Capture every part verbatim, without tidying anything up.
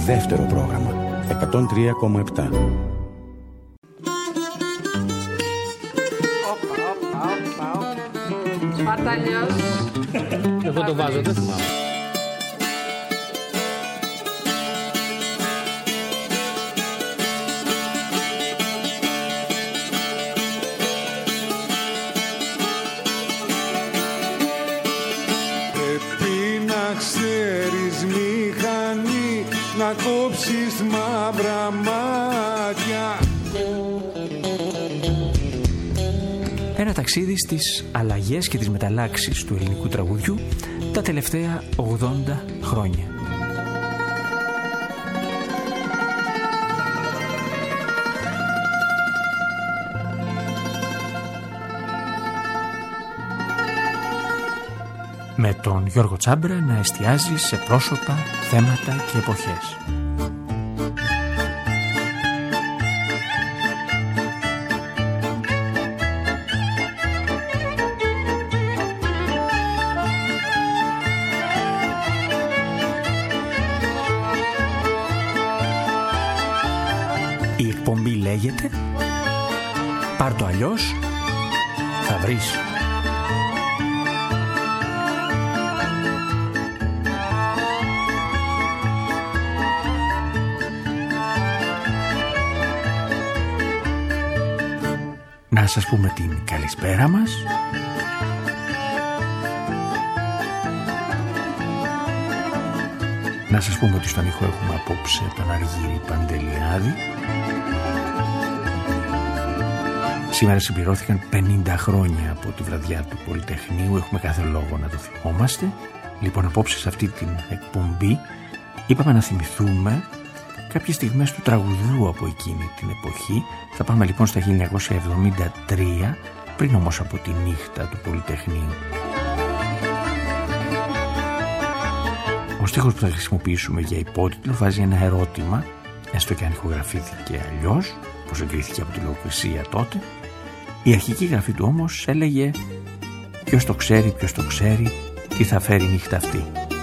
Δεύτερο πρόγραμμα εκατόν τρία κόμμα επτά. Σπαρταλιός. Εγώ το βάζω, δεν θυμάμαι. Πρέπει να ξέρεις μηχανή, να κόψεις μαύρα μάτια. Ένα ταξίδι στις αλλαγές και τις μεταλλάξεις του ελληνικού τραγουδιού τα τελευταία ογδόντα χρόνια. Με τον Γιώργο Τσάμπρα να εστιάζει σε πρόσωπα, θέματα και εποχές. Η εκπομπή λέγεται «Πάρ' το αλλιώς, θα βρεις». Να σας πούμε την καλησπέρα μας. Να σας πούμε ότι στον ήχο έχουμε απόψε τον Αργύρη Παντελιάδη. Σήμερα συμπληρώθηκαν πενήντα χρόνια από τη βραδιά του Πολυτεχνείου. Έχουμε κάθε λόγο να το θυμόμαστε. Λοιπόν, απόψε σε αυτή την εκπομπή είπαμε να θυμηθούμε κάποιες στιγμές του τραγουδιού από εκείνη την εποχή. Θα πάμε λοιπόν στα χίλια εννιακόσια εβδομήντα τρία, πριν όμως από τη νύχτα του Πολυτεχνείου. Ο στίχος που θα χρησιμοποιήσουμε για υπότιτλο βάζει ένα ερώτημα, έστω και αν ηχογραφήθηκε αλλιώς, πως εγκρίθηκε από τη λογοκρισία τότε. Η αρχική γραφή του όμως έλεγε «Ποιος το ξέρει, ποιος το ξέρει, τι θα φέρει η νύχτα αυτή».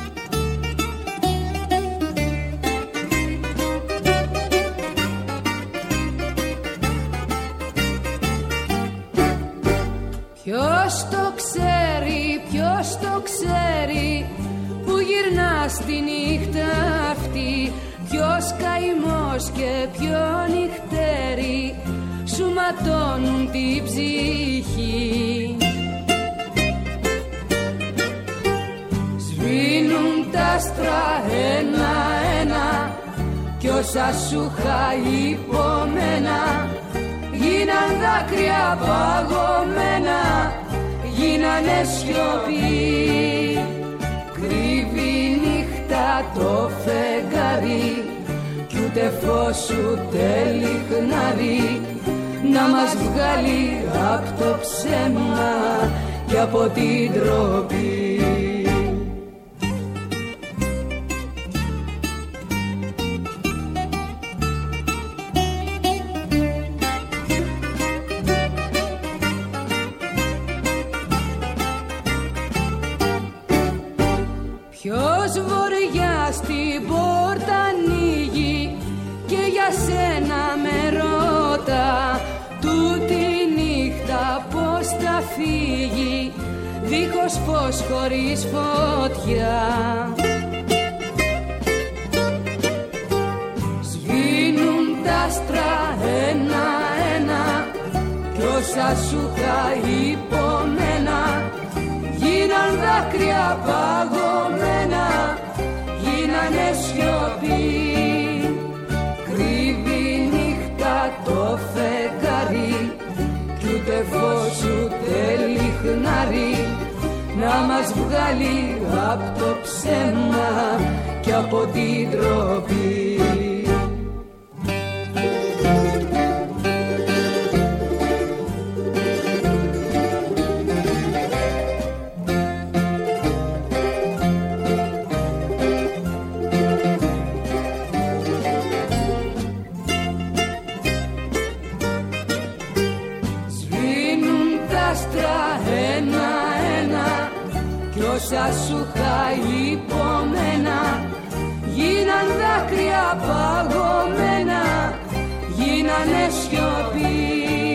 Ποιος το ξέρει, ποιος το ξέρει, που γυρνά στη νύχτα αυτή, ποιος καημός και ποιο νυχτέρι σου ματώνουν την ψυχή. Σβήνουν τα άστρα ένα-ένα κι όσα σου είχα υπομένα γίναν δάκρυα παγωμένα, γίνανε σιωπή. Κρύβει νύχτα το φεγγάρι κι ούτε φως ούτε λιχνάρι να μας βγάλει απ' το ψέμα και από την ντροπή. Ποιος βορειά στην πόρτα ανοίγει και για σένα με ρώτα, τούτη νύχτα πώς θα φύγει δίχως φως χωρίς φωτιά. Σβήνουν τα άστρα ένα-ένα κι όσα σου είχα υπομένα γίναν δάκρυα παγωμένα, γίνανε σιωπή. Κρύβει νύχτα το φεγγάρι κι ούτε φως ούτε λιχνάρι να μας βγάλει απ' το ψέμα και από την ντροπή. Όσα σου είχα υπομένα γίναν δάκρυα παγωμένα, γίνανε σιωπή.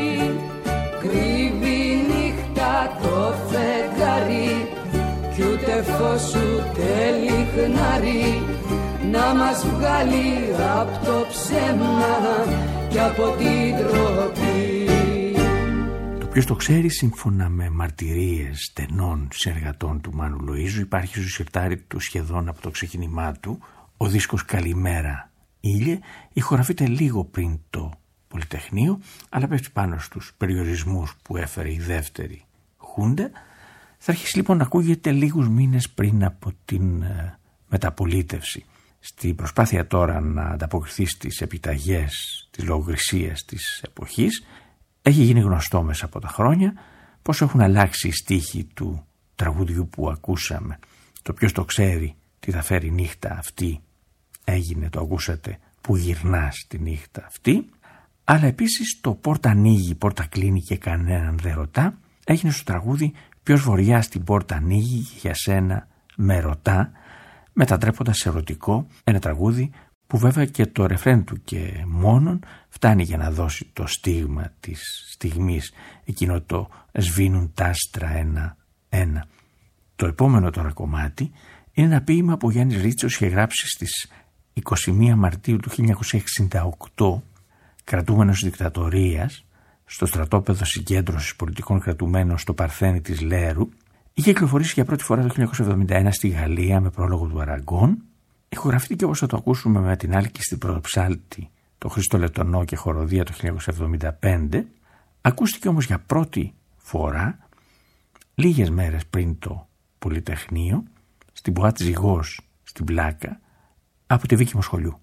Κρύβει νύχτα το φεγγάρι κι ούτε φως ούτε λιχνάρι να μας βγάλει απ' το ψέμα και από την τροπή. Το ποιος το ξέρει, σύμφωνα με μαρτυρίες στενών συνεργατών του Μάνου Λοΐζου, υπάρχει στο σιρτάρι του σχεδόν από το ξεκίνημά του. Ο δίσκος «Καλημέρα ήλιε» ηχογραφείται λίγο πριν το Πολυτεχνείο, αλλά πέφτει πάνω στους περιορισμούς που έφερε η δεύτερη Χούντα. Θα αρχίσει λοιπόν να ακούγεται λίγους μήνες πριν από την ε, μεταπολίτευση. Στην προσπάθεια τώρα να ανταποκριθεί στις επιταγές της λογοκρισίας της εποχής, έχει γίνει γνωστό μέσα από τα χρόνια πώς έχουν αλλάξει οι στίχοι του τραγουδιού που ακούσαμε. Το ποιος το ξέρει τι θα φέρει νύχτα αυτή έγινε, το ακούσατε, που γυρνάς τη νύχτα αυτή. Αλλά επίσης το πόρτα ανοίγει, πόρτα κλείνει και κανέναν δεν ρωτά έγινε στο τραγούδι «Ποιος βορειά στην πόρτα ανοίγει και για σένα με ρωτά», μετατρέποντας σε ερωτικό ένα τραγούδι που βέβαια και το ρεφρέν του και μόνον φτάνει για να δώσει το στίγμα της στιγμής, εκείνο το «σβήνουν τ' άστρα ένα-ένα». Το επόμενο τώρα κομμάτι είναι ένα ποίημα που ο Γιάννης Ρίτσος είχε γράψει στις είκοσι μία Μαρτίου του χίλια εννιακόσια εξήντα οκτώ, κρατούμενος δικτατορίας, στο στρατόπεδο συγκέντρωσης πολιτικών κρατουμένων στο Παρθένη της Λέρου. Είχε κυκλοφορήσει για πρώτη φορά το χίλια εννιακόσια εβδομήντα ένα στη Γαλλία με πρόλογο του Αραγκόν. Ηχογραφήθηκε, όπως θα το ακούσουμε, με την άλκη στην πρωτοψάλτη το Χρήστο Λετωνό και χοροδία το χίλια εννιακόσια εβδομήντα πέντε. Ακούστηκε όμως για πρώτη φορά λίγες μέρες πριν το Πολυτεχνείο, στην Μπουάτ Ζυγός στην Πλάκα, από τη Βίκη Μοσχολιού.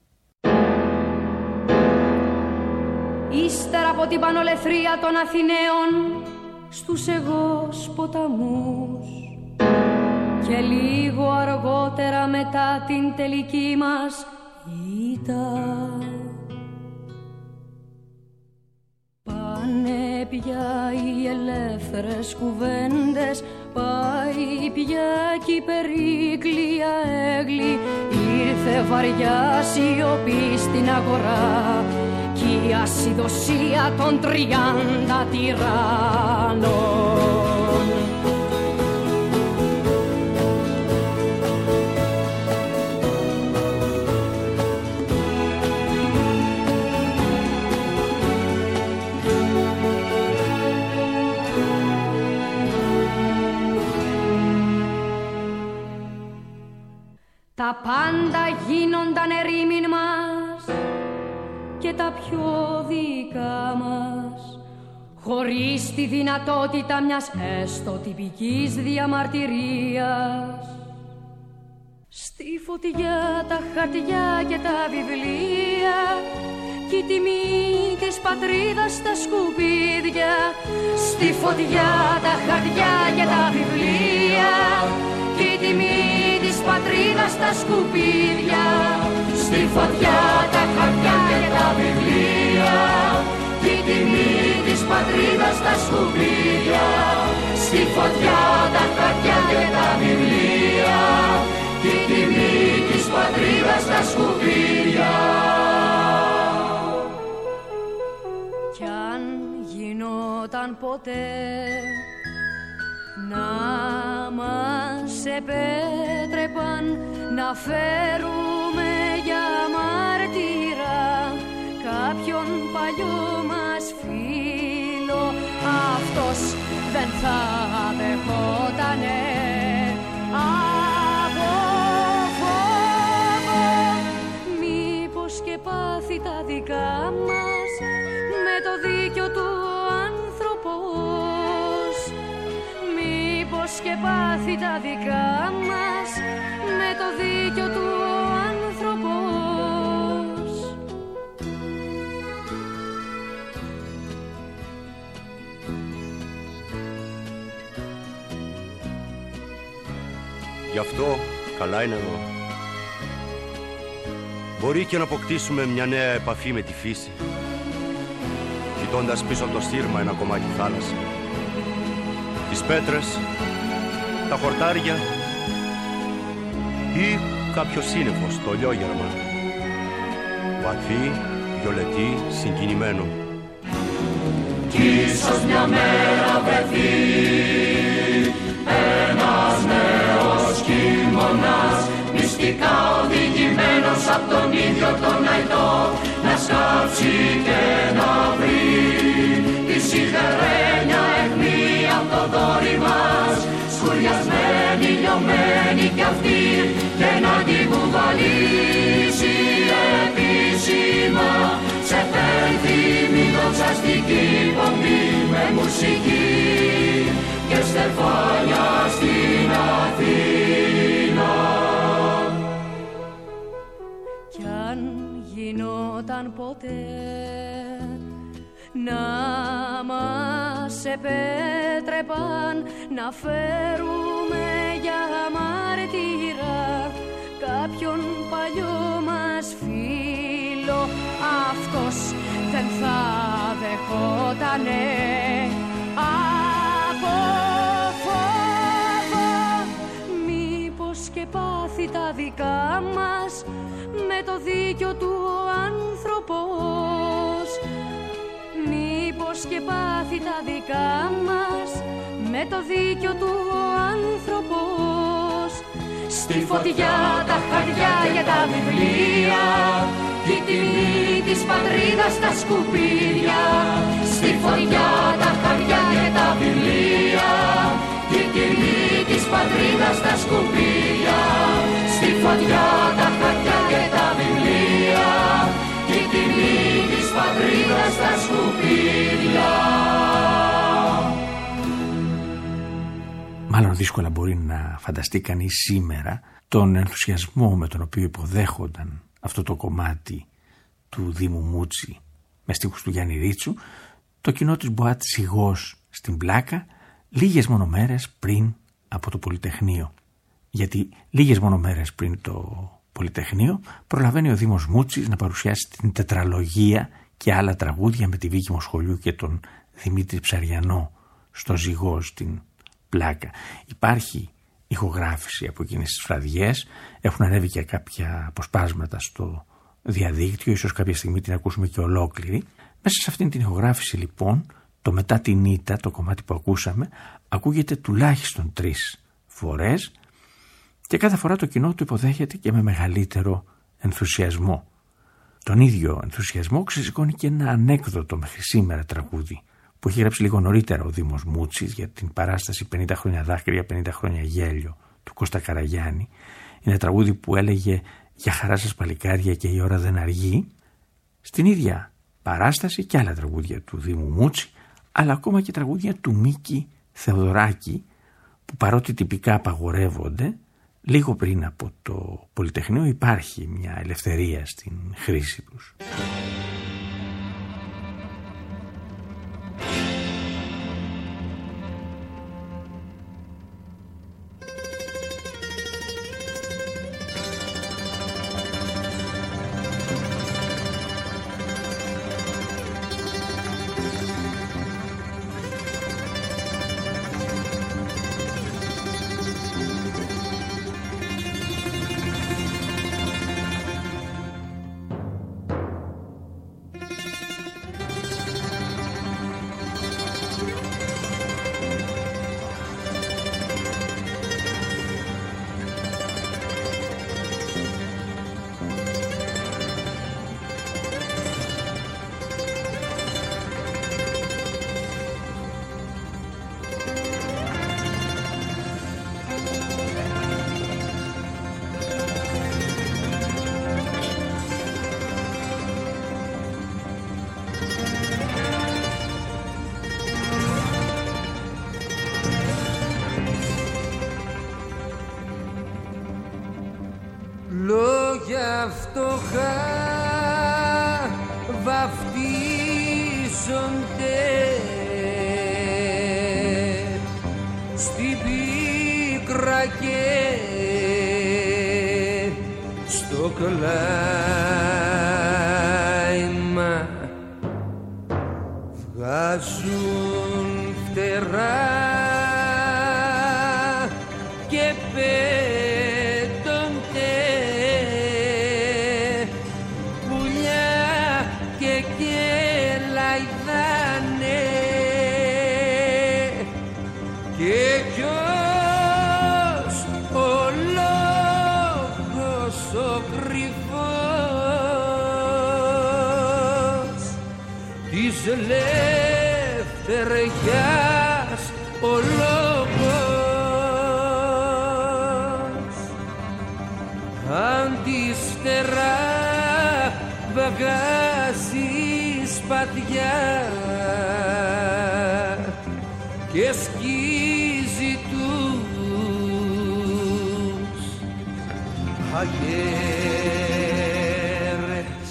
Ύστερα από την πανολεθρία των Αθηναίων στους εγώς ποταμούς και λίγο αργότερα μετά την τελική μας ήττα, πάνε πια οι ελεύθερες κουβέντες, πάει πια κι η περίκλεια έγλη, ήρθε βαριά σιωπή στην αγορά κι η ασυδοσία των τριάντα τυράννων. Τα πάντα γίνονταν ερήμην μας και τα πιο δικά μας, χωρίς τη δυνατότητα μιας έστω τυπικής διαμαρτυρίας. Στη φωτιά τα χαρτιά και τα βιβλία κι η τιμή της πατρίδας στα σκουπίδια. Στη φωτιά τα χαρτιά και τα βιβλία κι η τιμή της πατρίδας στα σκουπίδια. Στη φωτιά τα χαρτιά και τα βιβλία κι η τιμή της πατρίδας στα σκουπίδια. Στη φωτιά τα χαρτιά και τα βιβλία κι η τιμή της πατρίδας στα σκουπίδια. Κι αν γινόταν ποτέ να μας επέτρεπαν να φέρουμε για μάρτυρα κάποιον παλιό μας φίλο, αυτός δεν θα δεχότανε από φόβο μήπως και πάθει τα δικά μας με το δίκιο του άνθρωπος. Μήπως και πάθει τα δικά μας με το δίκιο του άνθρωπος. Γι' αυτό καλά είναι εδώ. Μπορεί και να αποκτήσουμε μια νέα επαφή με τη φύση, κοιτώντας πίσω από το σύρμα ένα κομμάτι θάλασσα, τις πέτρες, τα χορτάρια ή κάποιο σύννεφο στο λιόγερμα. Βαθύ, βιολετή, συγκινημένο. Κι ίσως μια μέρα βρεθεί ένας νέος κείμωνας, μυστικά οδηγημένος απ' τον ίδιο τον αϊτό, να σκάψει και να βρει τη σιδερένια αιχμή απ' το δόρυ μας, σκουριασμένη, λιωμένη κι αυτή, και να την κουβαλήσει επίσημα σε πένθυμη δοξαστική πομπή, με μουσική και στεφάνια στην Αθήνα. Κι αν γινόταν ποτέ να μας επέτρεπαν να φέρουμε για μάρτυρα κάποιον παλιό μας φίλο, αυτός δεν θα δεχότανε από φόβο, μήπως και πάθει τα δικά μας με το δίκιο του ο άνθρωπος, μήπως και πάθει τα δικά μας με το δίκιο του ο άνθρωπος. Στη φωτιά τα χαρτιά για τα βιβλία, η τιμή της πατρίδας στα σκουπίδια. Στη φωτιά τα χαρτιά για τα βιβλία, η τιμή της πατρίδας στα σκουπίδια. Στη φωτιά τα χαρτιά και τα βιβλία, η τιμή της πατρίδας στα σκουπίδια. Μάλλον δύσκολα μπορεί να φανταστεί κανείς σήμερα τον ενθουσιασμό με τον οποίο υποδέχονταν αυτό το κομμάτι του Δήμου Μούτσι με στίχους του Γιάννη Ρίτσου το κοινό της Μποάτ Ζυγός στην Πλάκα, λίγες μόνο μέρες πριν από το Πολυτεχνείο. Γιατί λίγες μόνο μέρες πριν το Πολυτεχνείο προλαβαίνει ο Δήμος Μούτσης να παρουσιάσει την τετραλογία και άλλα τραγούδια με τη Βίκη Μοσχολιού και τον Δημήτρη Ψαριανό στο Ζυγό στην Πλάκα. Υπάρχει ηχογράφηση από εκείνες τις βραδιές, έχουν ανέβει και κάποια αποσπάσματα στο διαδίκτυο, ίσως κάποια στιγμή την ακούσουμε και ολόκληρη. Μέσα σε αυτήν την ηχογράφηση λοιπόν, το μετά την ήττα, το κομμάτι που ακούσαμε, ακούγεται τουλάχιστον τρεις φορές και κάθε φορά το κοινό του υποδέχεται και με μεγαλύτερο ενθουσιασμό. Τον ίδιο ενθουσιασμό ξεσηκώνει και ένα ανέκδοτο μέχρι σήμερα τραγούδι που έχει γράψει λίγο νωρίτερα ο Δήμος Μούτσης για την παράσταση πενήντα χρόνια δάκρυα, πενήντα χρόνια γέλιο του Κώστα Καραγιάννη. Είναι τραγούδι που έλεγε «Για χαρά σας παλικάρια και η ώρα δεν αργεί». Στην ίδια παράσταση και άλλα τραγούδια του Δήμου Μούτσι, αλλά ακόμα και τραγούδια του Μίκη Θεοδωράκη, που παρότι τυπικά απαγορεύονται, λίγο πριν από το Πολυτεχνείο υπάρχει μια ελευθερία στην χρήση τους. Λόγια φτωχά βαφτίζονται στην πίκρα και στο κλάιμα, βγάζουν φτερά και πέτονται ελευθεριάς ο λόγος, αν τη στερά βγάζει σπαθιά και σκίζει τους αγέρες.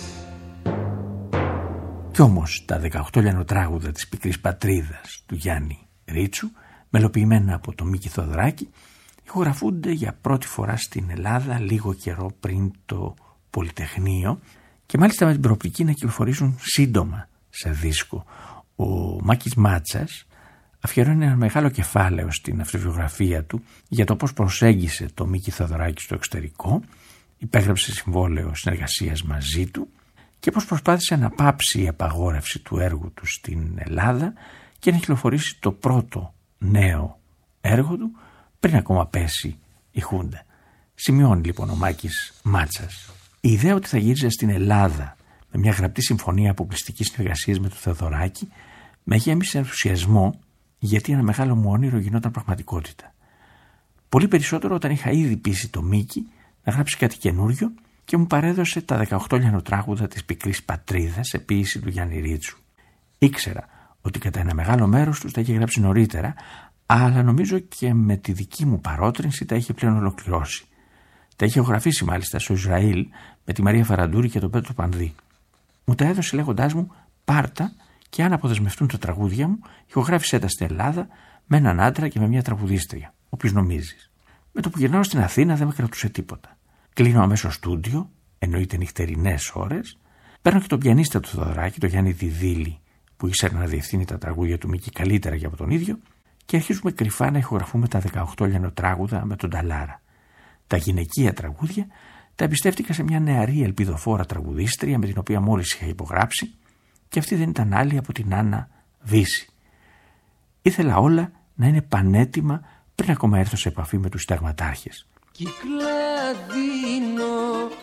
Κι όμως τα δεκαοκτώ λιανοτράγουδα της πικρής πατρίδας του Γιάννη Ρίτσου, μελοποιημένα από τον Μίκη Θοδωράκη, ηχογραφούνται για πρώτη φορά στην Ελλάδα λίγο καιρό πριν το Πολυτεχνείο και μάλιστα με την προοπτική να κυκλοφορήσουν σύντομα σε δίσκο. Ο Μάκης Μάτσας αφιερώνει ένα μεγάλο κεφάλαιο στην αυτοβιογραφία του για το πώς προσέγγισε το Μίκη Θοδωράκη στο εξωτερικό, υπέγραψε συμβόλαιο συνεργασίας μαζί του και πώς προσπάθησε να πάψει η απαγόρευση του έργου του στην Ελλάδα και να κυκλοφορήσει το πρώτο νέο έργο του πριν ακόμα πέσει η Χούντα. Σημειώνει λοιπόν ο Μάκης Μάτσας: η ιδέα ότι θα γύριζε στην Ελλάδα με μια γραπτή συμφωνία αποκλειστικής συνεργασίας με τον Θεοδωράκη με γέμισε ενθουσιασμό, γιατί ένα μεγάλο μου όνειρο γινόταν πραγματικότητα. Πολύ περισσότερο όταν είχα ήδη πείσει το Μίκη να γράψει κάτι καινούριο και μου παρέδωσε τα δεκαοκτώ λιανοτράγουδα της πικρής πατρίδας σε ποίηση του Γιάννη Ρίτσου. Ήξερα ότι κατά ένα μεγάλο μέρος τους τα είχε γράψει νωρίτερα, αλλά νομίζω και με τη δική μου παρότρινση τα είχε πλέον ολοκληρώσει. Τα είχε ηχογραφήσει μάλιστα στο Ισραήλ με τη Μαρία Φαραντούρη και τον Πέτρο Πανδί. Μου τα έδωσε λέγοντάς μου: πάρτα και αν αποδεσμευτούν τα τραγούδια μου, ηχογράφησέ τα στην Ελλάδα με έναν άντρα και με μια τραγουδίστρια, όποιος νομίζεις. Με το που γυρνάω στην Αθήνα δεν με κρατούσε τίποτα. Κλείνω αμέσως στούντιο, εννοείται νυχτερινές ώρες, παίρνω και τον πιανίστα του Θοδωράκη, τον Γιάννη Διδίλη, που ήξερε να διευθύνει τα τραγούδια του Μίκη καλύτερα και από τον ίδιο, και αρχίζουμε κρυφά να ηχογραφούμε τα δεκαοκτώ λιανοτράγουδα με τον Ταλάρα. Τα γυναικεία τραγούδια τα εμπιστεύτηκα σε μια νεαρή ελπιδοφόρα τραγουδίστρια με την οποία μόλις είχα υπογράψει, και αυτή δεν ήταν άλλη από την Άννα Βύση. Ήθελα όλα να είναι πανέτοιμα πριν ακόμα έρθω σε επαφή με τους συνταγματάρχες. Κυκλαδίνω,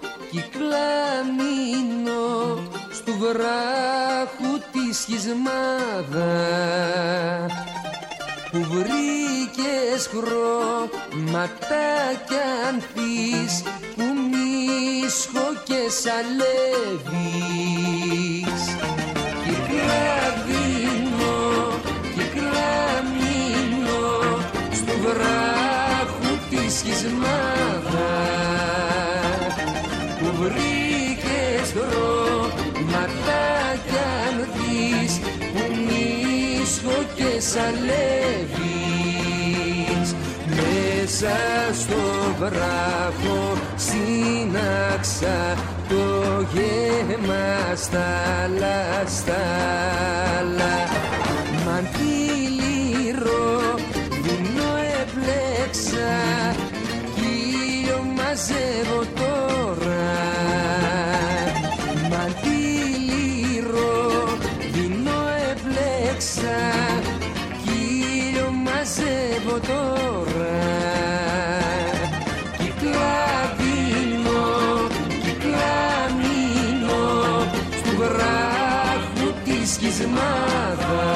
κυκλαμίνω στου βράχου τη σχισμάδα που βρήκες χρωματάκια ανθείς που μίσχο και σαλεύεις. Κυκλαδίνω, κυκλαμίνω στου βράχου τη σχισμάδα που βρήκες χρωματάκια ανθείς που μίσχο και σαλεύεις. Μέσα στο βράχο σύναξα το γέμα στάλα στάλα. Μαντήλιρο δεινό έπλεξα κύριο μαζεύω τώρα. Μαντήλιρο δεινό έπλεξα κύριο μαζεύω τώρα. Κυκλαδίνω, κυκλαμίνω στου βράχου τη σχισμάδα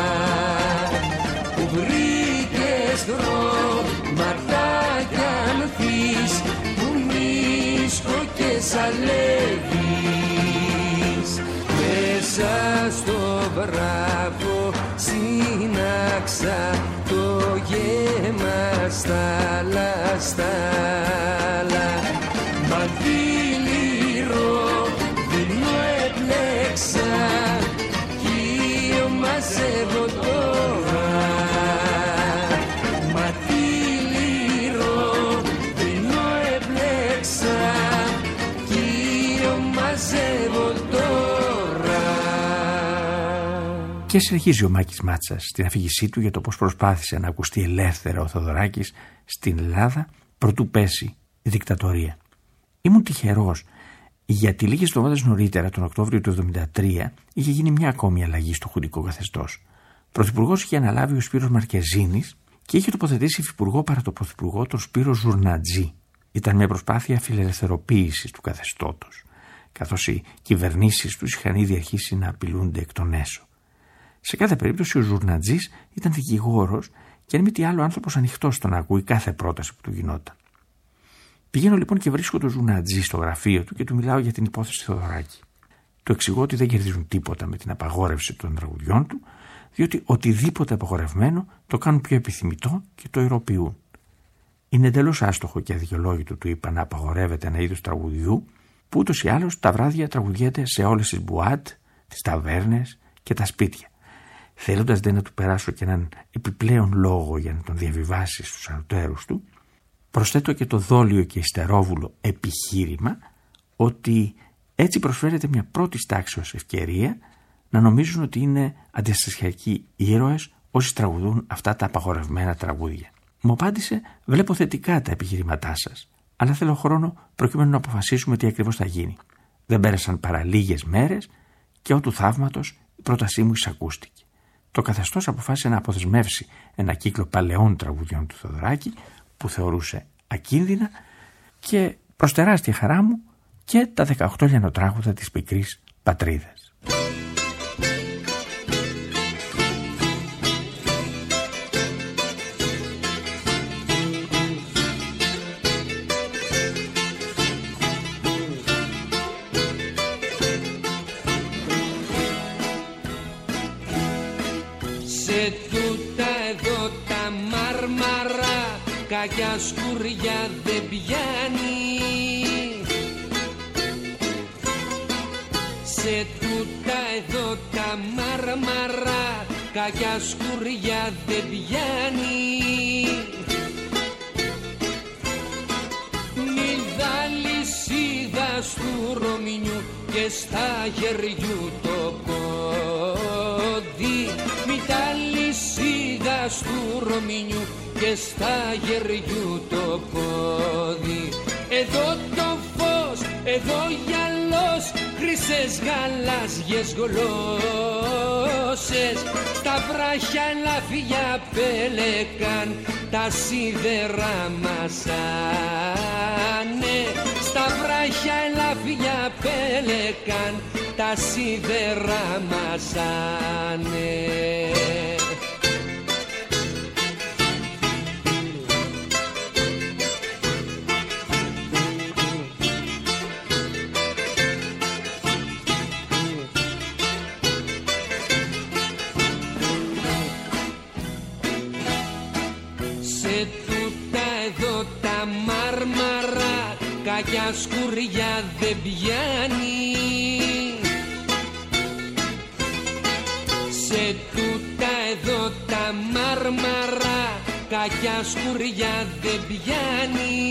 που βρήκες χρωματάκια ανθείς που μίσχο και σαλεύεις. Μέσα στο βράχο σύναξα το γέμα στάλα στάλα. Μαντήλιρο δεινό έπλεξα κύριο μαζεύω τώρα. Μαντήλιρο δεινό έπλεξα κύριο μαζεύω τώρα. Και συνεχίζει ο Μάκης Μάτσας στην αφήγησή του για το πώς προσπάθησε να ακουστεί ελεύθερα ο Θοδωράκης στην Ελλάδα προτού πέσει η δικτατορία. Ήμουν τυχερός, γιατί λίγες εβδομάδες νωρίτερα, τον Οκτώβριο του εβδομήντα τρία, είχε γίνει μια ακόμη αλλαγή στο χουντικό καθεστώς. Πρωθυπουργός είχε αναλάβει ο Σπύρος Μαρκεζίνης και είχε τοποθετήσει υφυπουργό παρά το πρωθυπουργό τον Σπύρο Ζουρνατζή. Ήταν μια προσπάθεια φιλελευθεροποίησης του καθεστώτος, καθώς οι κυβερνήσεις τους είχαν ήδη αρχίσει να απειλούνται εκ των έσω. Σε κάθε περίπτωση ο Ζουρνατζής ήταν δικηγόρος και αν μη τι άλλο άνθρωπος ανοιχτός στο να ακούει κάθε πρόταση που του γινόταν. Πηγαίνω λοιπόν και βρίσκω τον Ζουρνατζή στο γραφείο του και του μιλάω για την υπόθεση Θεοδωράκη. Του εξηγώ ότι δεν κερδίζουν τίποτα με την απαγόρευση των τραγουδιών του, διότι οτιδήποτε απαγορευμένο το κάνουν πιο επιθυμητό και το ηρωποιούν. Είναι εντελώς άστοχο και αδικαιολόγητο, του είπα, να απαγορεύεται ένα είδος τραγουδιού που ούτως ή άλλως τα βράδια τραγουδιέται σε όλες τις μπουάτ, τις ταβέρνες και τα σπίτια. Θέλοντας δε να του περάσω και έναν επιπλέον λόγο για να τον διαβιβάσει στους ανωτέρους του, προσθέτω και το δόλιο και υστερόβουλο επιχείρημα ότι έτσι προσφέρεται μια πρώτης τάξεως ευκαιρία να νομίζουν ότι είναι αντιστασιακοί ήρωες όσοι τραγουδούν αυτά τα απαγορευμένα τραγούδια. Μου απάντησε: βλέπω θετικά τα επιχειρήματά σας, αλλά θέλω χρόνο προκειμένου να αποφασίσουμε τι ακριβώς θα γίνει. Δεν πέρασαν παρά λίγες μέρες και ότου θαύματος η πρότασή μου εισακούστηκε. Το καθεστώς αποφάσισε να αποδεσμεύσει ένα κύκλο παλαιών τραγουδιών του Θεοδωράκη που θεωρούσε ακίνδυνα και προς τεράστια χαρά μου και τα δεκαοκτώ λιανοτράγουδα της πικρής πατρίδας. Σε τούτα εδώ τα μάρμαρα κακιά σκουριά δεν πιάνει. Σε τούτα εδώ τα μάρμαρα κακιά σκουριά δεν πιάνει. Μηδά λυσίδα του Ρωμινιού και στα γεριού το πόδι. Μηδά λυσίδα του Ρωμινιού και στα γεριού το πόδι. Εδώ το φως, εδώ γυαλός, χρυσές γαλάζιες γλώσσες. Στα βράχια ελαφιά πέλεκαν, τα σίδερα μασάνε. Στα βράχια ελαφιά πέλεκαν, τα σίδερα μασάνε. Κακιά σκουριά δεν πιάνει. Σε τούτα εδώ τα μάρμαρα κακιά σκουριά δεν πιάνει.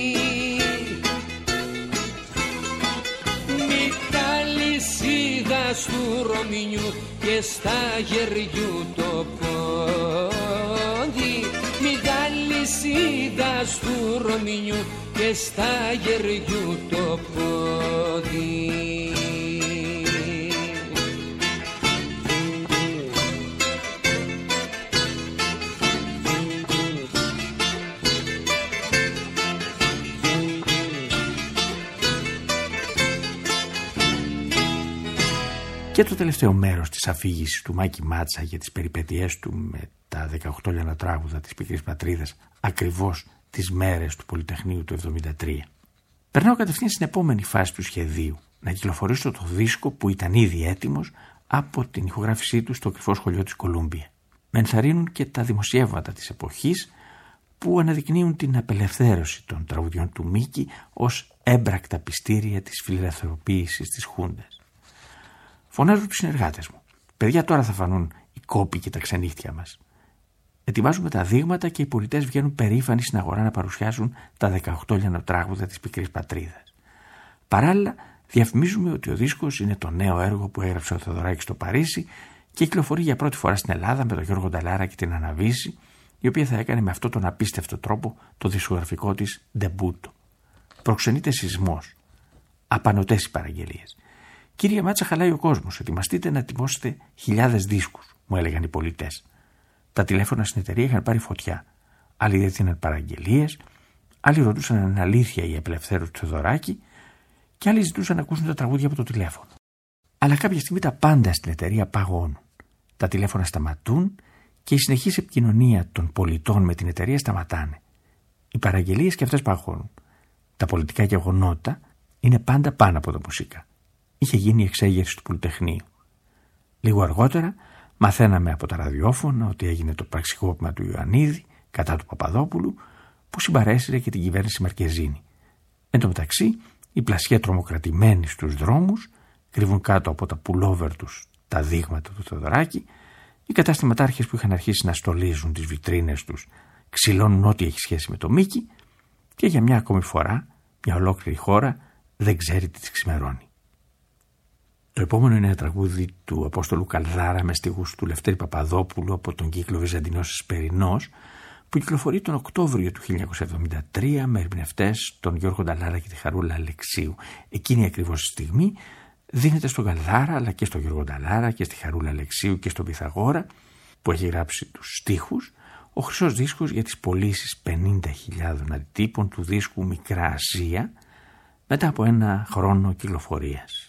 Μηδά λυσίδα του Ρωμινιού και στα γεριού το πόδι. Μηδά λυσίδα του Ρωμινιού και στα γεριού το πόδι. Και το τελευταίο μέρος της αφήγησης του Μάκη Μάτσα για τις περιπέτειές του με τα δεκαοκτώ λιανοτράγουδα της πικρής πατρίδας ακριβώς τις μέρες του Πολυτεχνείου του εβδομήντα τρία. Περνάω κατευθείαν στην επόμενη φάση του σχεδίου, να κυκλοφορήσω το δίσκο που ήταν ήδη έτοιμος από την ηχογράφησή του στο κρυφό σχολείο της Κολούμπια. Με ενθαρρύνουν και τα δημοσιεύματα της εποχής που αναδεικνύουν την απελευθέρωση των τραγουδιών του Μίκη ως έμπρακτα πιστήρια της φιλελευθεροποίησης της Χούντας. Φωνάζω τους συνεργάτες μου: παιδιά, τώρα θα φανούν οι κόποι και τα ξενύχτια μας. Ετοιμάζουμε τα δείγματα και οι πολιτές βγαίνουν περήφανοι στην αγορά να παρουσιάσουν τα δεκαοκτώ λιανοτράγουδα της πικρής πατρίδας. Παράλληλα, διαφημίζουμε ότι ο δίσκος είναι το νέο έργο που έγραψε ο Θεοδωράκης στο Παρίσι και κυκλοφορεί για πρώτη φορά στην Ελλάδα με τον Γιώργο Νταλάρα και την Αναβίση, η οποία θα έκανε με αυτόν τον απίστευτο τρόπο το δισκογραφικό της ντεμπούτο. Προξενείται σεισμός. Απανωτές οι παραγγελίες. Κύριε Μάτσα, χαλάει ο κόσμος. Ετοιμαστείτε να ετοιμώσετε χιλιάδες δίσκους, μου έλεγαν οι πολιτές. Τα τηλέφωνα στην εταιρεία είχαν πάρει φωτιά. Άλλοι έδιναν παραγγελίες, άλλοι ρωτούσαν αν είναι αλήθεια η απελευθέρωση του Θεοδωράκη και άλλοι ζητούσαν να ακούσουν τα τραγούδια από το τηλέφωνο. Αλλά κάποια στιγμή τα πάντα στην εταιρεία παγώνουν. τα τηλέφωνα σταματούν και η συνεχής επικοινωνία των πολιτών με την εταιρεία σταματάνε. Οι παραγγελίες και αυτές παγώνουν. Τα πολιτικά γεγονότα είναι πάντα πάνω από τα μουσικά. Είχε γίνει η εξέγερση του Πολυτεχνείου. Λίγο αργότερα μαθαίναμε από τα ραδιόφωνα ότι έγινε το πραξικόπημα του Ιωαννίδη κατά του Παπαδόπουλου, που συμπαρέσυρε και την κυβέρνηση Μαρκεζίνη. Εν τω μεταξύ, οι πλασιέ τρομοκρατημένοι στους δρόμους κρύβουν κάτω από τα πουλόβερ τους τα δείγματα του Θεοδωράκη. Οι καταστηματάρχες που είχαν αρχίσει να στολίζουν τις βιτρίνες τους ξυλώνουν ό,τι έχει σχέση με το Μίκη και για μια ακόμη φορά μια ολόκληρη χώρα δεν ξέρει τι της ξημερώνει. Το επόμενο είναι ένα τραγούδι του Απόστολου Καλδάρα με στίχους του Λευτέρη Παπαδόπουλου από τον κύκλο Βυζαντινός Εσπερινός, που κυκλοφορεί τον Οκτώβριο του χίλια εννιακόσια εβδομήντα τρία με ερμηνευτές τον Γιώργο Νταλάρα και τη Χαρούλα Αλεξίου. Εκείνη ακριβώς τη στιγμή δίνεται στον Καλδάρα αλλά και στον Γιώργο Νταλάρα και στη Χαρούλα Αλεξίου και στον Πυθαγόρα, που έχει γράψει τους στίχους, ο χρυσός δίσκος για τις πωλήσεις πενήντα χιλιάδων αντιτύπων του δίσκου Μικρά Ασία μετά από ένα χρόνο κυκλοφορίας.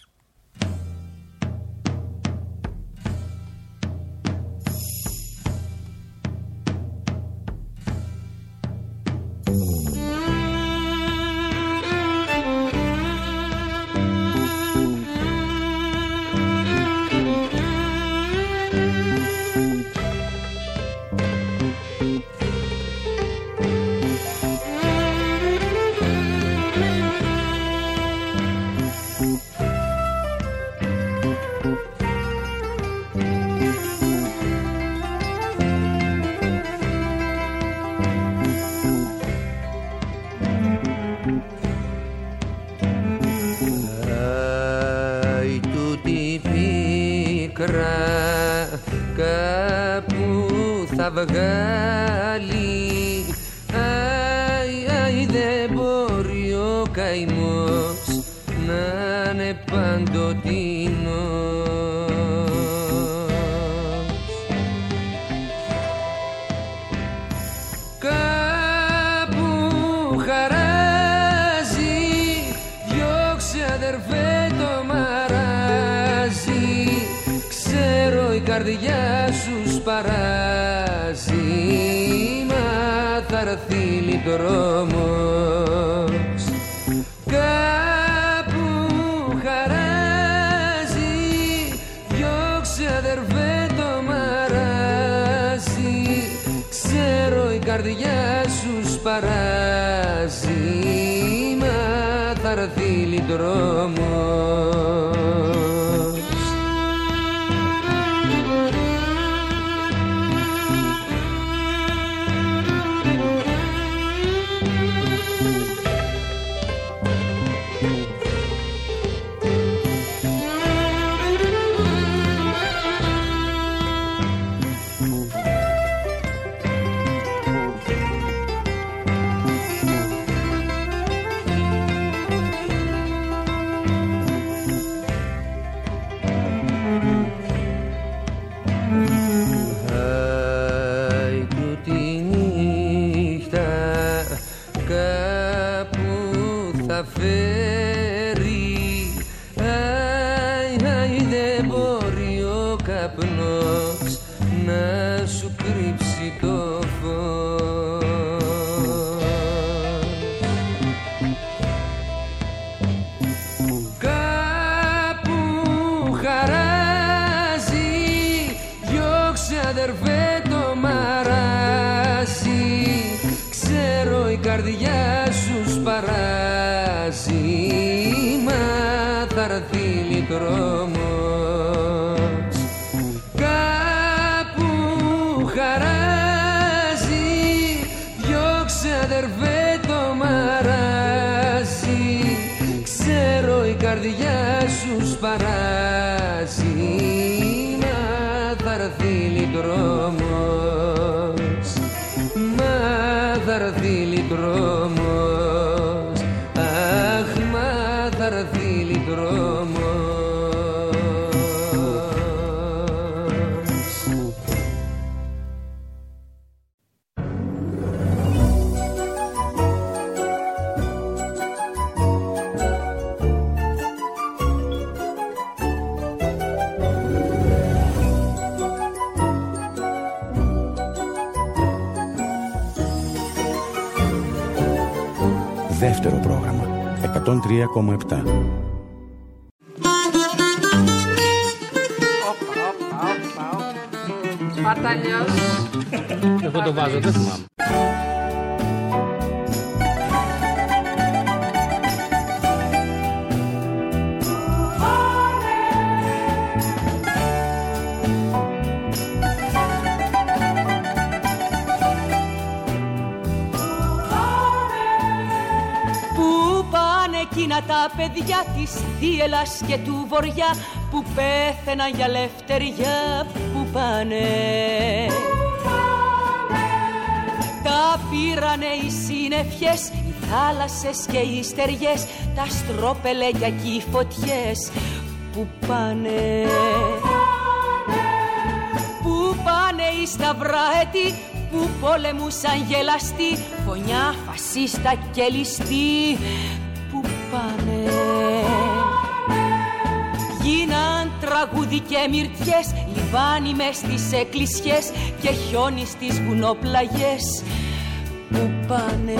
Κάπου θα βγάλει, αι, αι, δεν μπορεί ο καημός να είναι παντοτινός. Κάπου χαράζει, διώξε αδερφέ το μαράζι, ξέρω η καρδιά σου σπαράζει, μα θα έρθει λιτρόμος. Κάπου χαράζει, διώξε αδερφέ το μαράζι, ξέρω η καρδιά σου σπαράζει, μα θα έρθει λιτρόμος. Καρδιά σου σπαράζει, μα θα έρθει λιτρόμος. Κάπου χαράζει, διώξε αδερφέ το μαράζι, ξέρω η καρδιά σου σπαράζει, μα θα έρθει λιτρόμος. Μα θα έρθει λιτρόμος, αχ, μα θα έρθει λιτρόμος. εκατόν τρία κόμμα επτά. Σπαρταλιός. Εγώ το βάζω, δεν θυμάμαι. Εκείνα τα παιδιά της Θίελας και του Βοριά που πέθαιναν για ελευθεριά, που πάνε. Τα πήρανε οι σύννεφιες, οι θάλασσες και οι στεριές, τα στρόπελεκια και οι φωτιές, που πάνε. Που πάνε οι σταυράετοι που πολεμούσαν γελαστοί, φωνιά φασίστα και ληστοί, που πάνε. Γίναν τραγούδι και μυρτιές, λιβάνι μες στις εκκλησιές και χιόνι στις βουνοπλαγιές, που πάνε.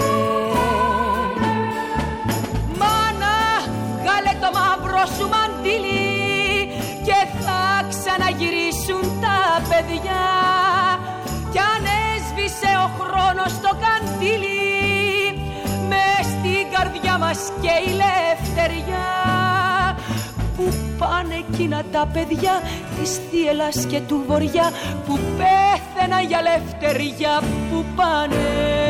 Μάνα, βγάλε το μαύρο σου μαντίλι και θα ξαναγυρίσουν τα παιδιά, κι αν έσβησε ο χρόνος το καντήλι, μες στην καρδιά μας και η ελευθεριά. Που πάνε εκείνα τα παιδιά της Θίελας και του Βοριά που πέθαιναν για ελευθεριά, που πάνε.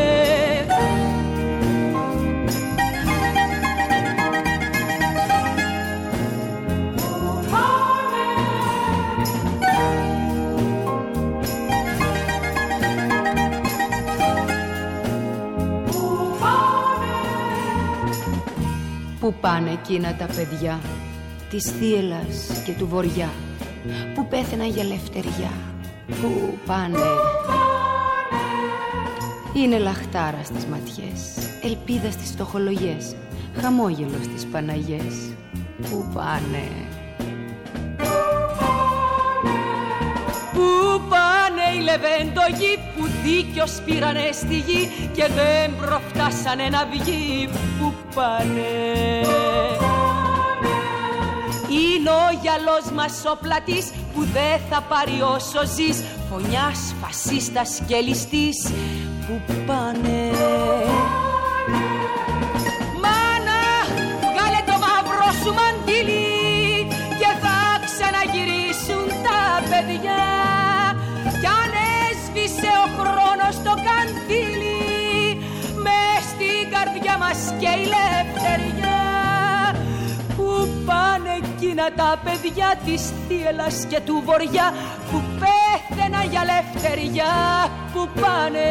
Πού πάνε εκείνα τα παιδιά της Θίελας και του Βοριά που πέθαιναν για ελευθεριά, πού πάνε. Είναι λαχτάρα στις ματιές, ελπίδα στις στοχολογιές, χαμόγελο στις Παναγιές, πού πάνε. Πού πάνε οι λεβέντογοι που δίκιος πήρανε στη γη και δεν προφτάσανε να βγει, πού πάνε. Είναι ο γυαλός μας ο πλατής που δεν θα πάρει όσο ζεις, φωνιάς φασίστας και ληστής, που πάνε. Μάνα, βγάλε το μαύρο σου μαντίλι και θα ξαναγυρίσουν τα παιδιά, κι αν έσβησε ο χρόνος το καντήλι, μες στην καρδιά μας και η ελευθεριά. Πού πάνε εκείνα τα παιδιά της Θίελας και του Βοριά που πέθαιναν για ελευθεριά, που πάνε.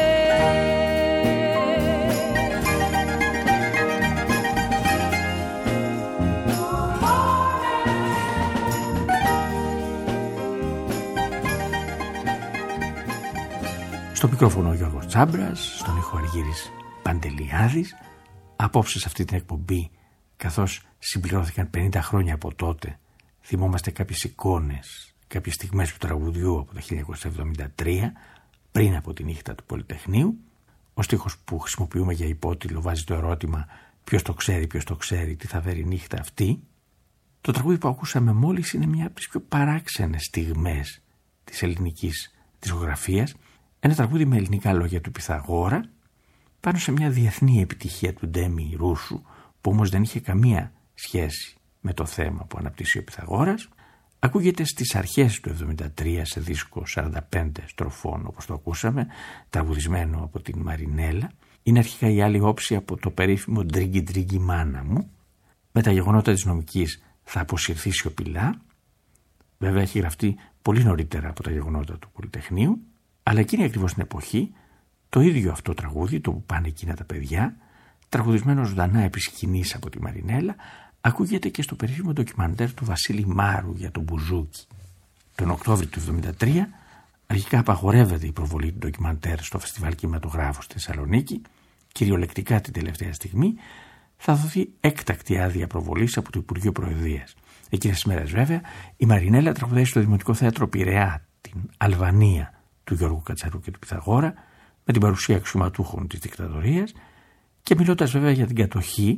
Στο μικρόφωνο ο Γιώργος Τσάμπρας, στον ήχο Αργύρης Παντελιάδης. Απόψε σε αυτή την εκπομπή, καθώς συμπληρώθηκαν πενήντα χρόνια από τότε, θυμόμαστε κάποιες εικόνες, κάποιες στιγμές του τραγουδιού από το χίλια εννιακόσια εβδομήντα τρία, πριν από τη νύχτα του Πολυτεχνείου. Ο στίχος που χρησιμοποιούμε για υπότιτλο βάζει το ερώτημα «Ποιος το ξέρει, ποιος το ξέρει, τι θα φέρει η νύχτα αυτή». Το τραγούδι που ακούσαμε μόλις είναι μια από τις πιο παράξενες στιγμές της ελληνικής δισκογραφίας. Ένα τραγούδι με ελληνικά λόγια του Πυθαγόρα πάνω σε μια διεθνή επιτυχία του Ντέμι Ρούσου, που όμως δεν είχε καμία σχέση με το θέμα που αναπτύσσει ο Πυθαγόρας. Ακούγεται στις αρχές του εβδομήντα τρία σε δίσκο σαράντα πέντε στροφών, όπως το ακούσαμε, τραγουδισμένο από την Μαρινέλα. Είναι αρχικά η άλλη όψη από το περίφημο «Ντρίγκι Ντρίγκι μάνα μου». Με τα γεγονότα της νομικής θα αποσυρθεί σιωπηλά. Βέβαια έχει γραφτεί πολύ νωρίτερα από τα γεγονότα του Πολυτεχνείου, αλλά εκείνη ακριβώς την εποχή το ίδιο αυτό τραγούδι, το «Που πάνε εκείνα τα παιδιά», τραγουδισμένο ζωντανά επί σκηνής από τη Μαρινέλα, ακούγεται και στο περίφημο ντοκιμαντέρ του Βασίλη Μάρου για τον Μπουζούκι. Τον Οκτώβριο του εβδομήντα τρία αρχικά απαγορεύεται η προβολή του ντοκιμαντέρ στο Φεστιβάλ Κινηματογράφου στη Θεσσαλονίκη. Κυριολεκτικά την τελευταία στιγμή θα δοθεί έκτακτη άδεια προβολής από το Υπουργείο Προεδρίας. Εκείνες τις μέρες βέβαια η Μαρινέλα τραγουδάει στο Δημοτικό Θέατρο Πειραιά την Αλβανία του Γιώργου Κατσαρού και του Πυθαγόρα, με την παρουσία αξιωματούχων της δικτατορίας, και μιλώντας βέβαια για την κατοχή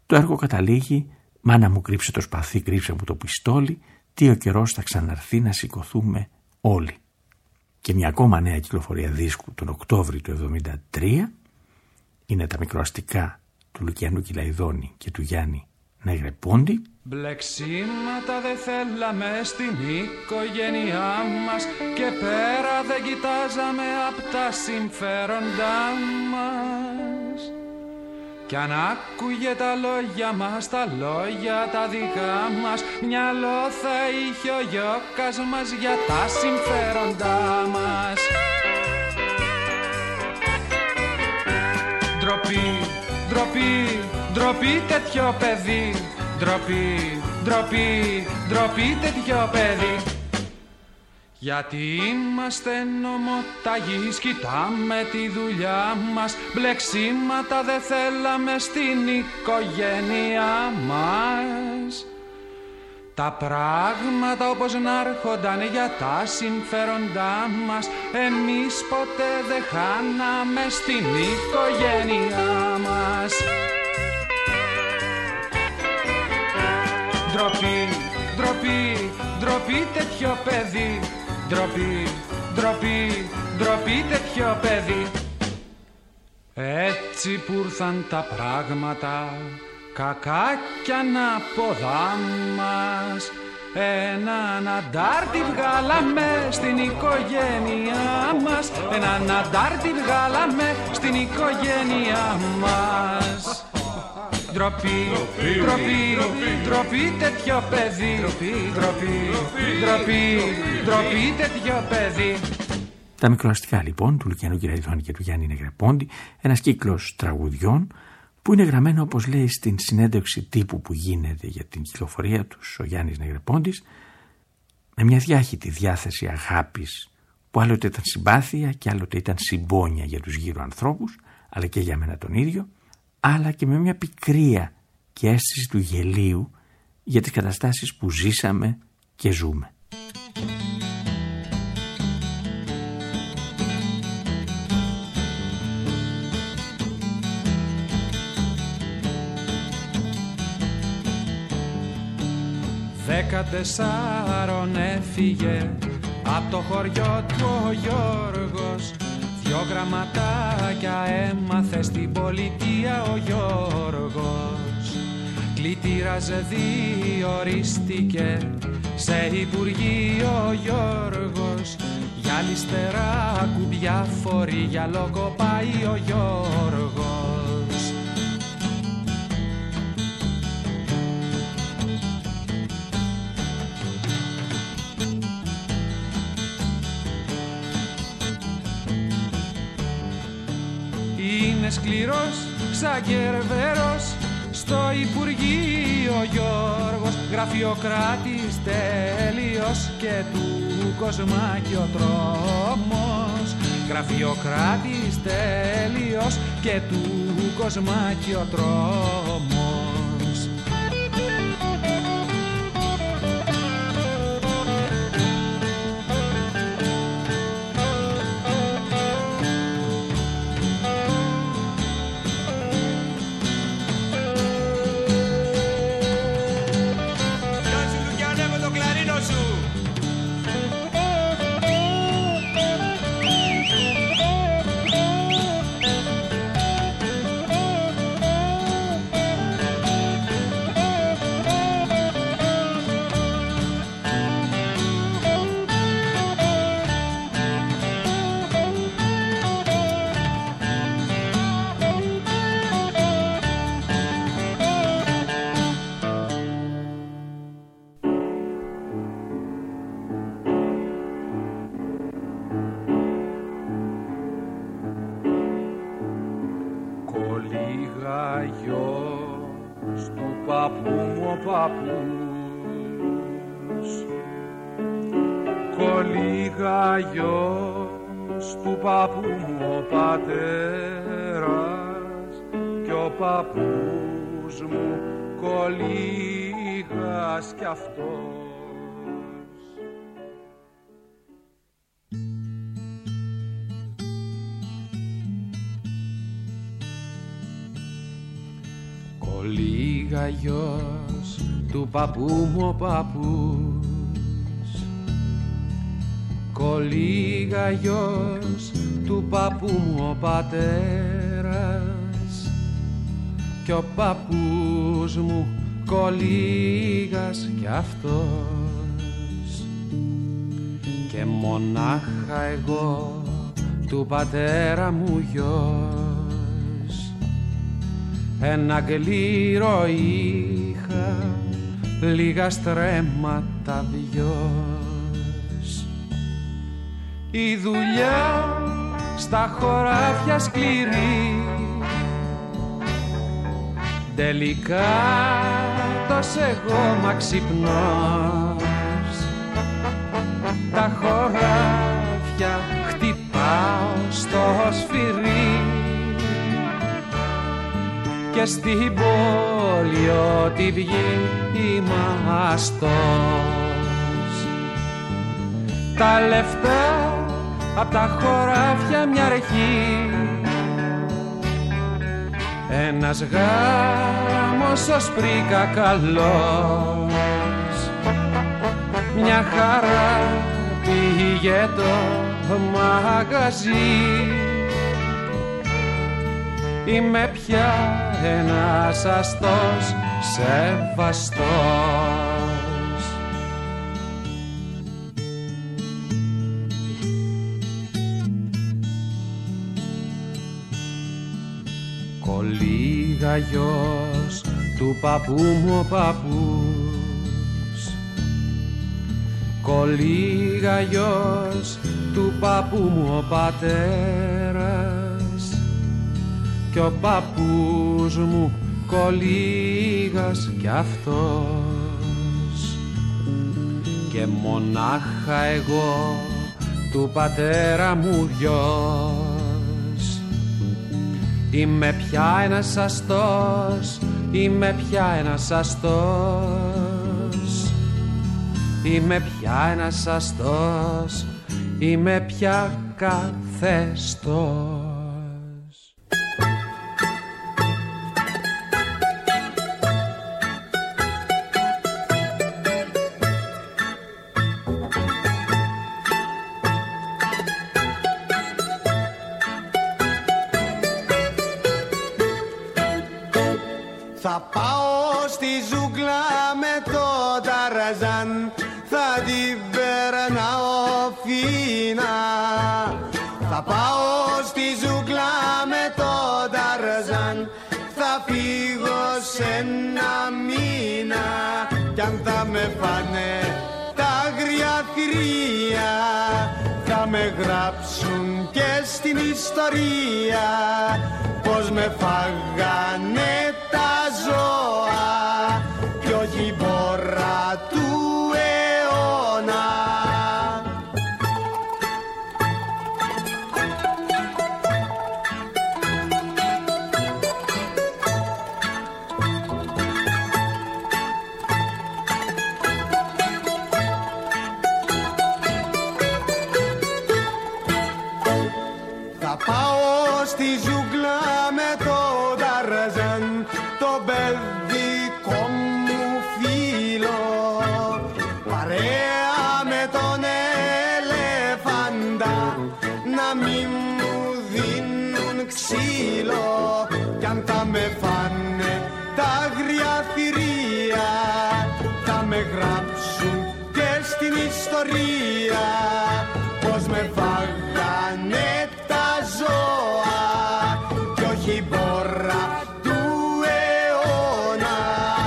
Το έργο καταλήγει «Μάνα μου κρύψε το σπαθί, κρύψε μου το πιστόλι, τι ο καιρός θα ξαναρθεί να σηκωθούμε όλοι». Και μια ακόμα νέα κυκλοφορία δίσκου τον Οκτώβρη του εβδομήντα τρία είναι τα μικροαστικά του Λουκιανού Κυλαϊδόνη και του Γιάννη Νεγρεπόντη. Μπλεξίματα δεν θέλαμε στην οικογένειά μας και πέρα δεν κοιτάζαμε απ' τα συμφέροντά μας. Κι αν άκουγε τα λόγια μας, τα λόγια τα δικά μας, μυαλό θα είχε ο γιώκας μας για τα συμφέροντά μας. Ντροπή, ντροπή, ντροπή τέτοιο παιδί. Ντροπή, ντροπή, ντροπή τέτοιο παιδί. Γιατί είμαστε νομοταγείς, κοιτάμε τη δουλειά μας, μπλεξίματα δεν θέλαμε στην οικογένειά μας. Τα πράγματα όπως να έρχονταν για τα συμφέροντά μας, εμείς ποτέ δεν χάναμε στην οικογένειά μας. Ντροπή, ντροπή, ντροπή τέτοιο παιδί. Ντροπή, ντροπή, ντροπή τέτοιο παιδί. Έτσι που ήρθαν τα πράγματα, κακάκια να ποδά μας, έναν αντάρτη βγάλαμε στην οικογένειά μας. Έναν αντάρτη βγάλαμε στην οικογένειά μας. Ντροπή, ντροπή, ντροπή τέτοιο παιδί. Ντροπή, ντροπή, ντροπή τέτοιο παιδί. Τα μικροαστικά λοιπόν του Λουκιανού Κυλαϊδόνη και του Γιάννη Νεγρεπόντη, ένας κύκλος τραγουδιών που είναι γραμμένο, όπως λέει στην συνέντευξη τύπου που γίνεται για την κυκλοφορία τους ο Γιάννης Νεγρεπόντης, με μια διάχυτη διάθεση αγάπης που άλλοτε ήταν συμπάθεια και άλλοτε ήταν συμπόνια για τους γύρω ανθρώπους, αλλά και για μένα τον ίδιο, αλλά και με μια πικρία και αίσθηση του γελίου για τις καταστάσεις που ζήσαμε και ζούμε. Δεκατεσσάρων έφυγε απ' το χωριό του ο Γιώργος. Δυο γραμματάκια έμαθε στην πολιτεία ο Γιώργος. Κλητήραζε, διορίστηκε σε υπουργείο ο Γιώργος. Για αριστερά κουμπιά φορεί, για λόγο πάει ο Γιώργος. Είναι σκληρός σαν Κερβέρος στο Υπουργείο ο Γιώργος. Γραφειοκράτης τέλειος και του κοσμάκι ο τρόμος. Γραφειοκράτης τέλειος και του κοσμάκι ο τρόμος. Κολύγαγιος του παππού μου ο πατέρας και ο παππούς μου κολύγας κι αυτός. Κολύγα Κολίγα γιος του παππού μου ο παππούς, κολίγα γιος του παππού μου ο πατέρας, κι ο παππούς μου κολίγας κι αυτός, και μονάχα εγώ του πατέρα μου γιος, ένα γλύρο είχα, λίγα στρέμματα βιός. Η δουλειά στα χωράφια σκληρή, τελικά τος εγώ μα ξυπνός. Τα χωράφια χτυπάω στο σφυρί και στην πόλη ό,τι βγει ημαστός. Τα λεφτά απ' τα χωράφια μια αρχή, ένας γάμος ως πρίκα καλός, μια χαρά πήγε το μαγαζί. Είμαι πια ένας αστός σεβαστός. Κολίγα γιος του παππού μου ο παππούς, κολίγα γιος του παππού μου ο πατέρας, κι ο παππούς μου κολίγας κι αυτός, και μονάχα εγώ του πατέρα μου γιος. Είμαι πια ένας αστός, είμαι πια ένας αστός, είμαι πια ένας αστός, είμαι πια καθεστός. Θα πάω στη ζούγκλα με το Ταραζάν, θα την περνάω φίνα. Θα πάω στη ζούγκλα με το Ταραζάν, θα φύγω σε ένα μήνα. Κι αν θα με φάνε τα αγριά θηρία, θα με γράψουν και στην ιστορία πως με φάγανε τα ζώα κι όχι η μπόρα του αιώνα. Θα πάω στη ζούγκλα με το Ταραζάν, το παιδικό μου φίλο, παρέα με τον ελεφάντα, να μην μου δίνουν ξύλο. Κι αν θα με φάνε τα αγριά θηρία, θα με γράψουν και στην ιστορία πως με φάγανε τα ζώα κι όχι η μπόρα του αιώνα.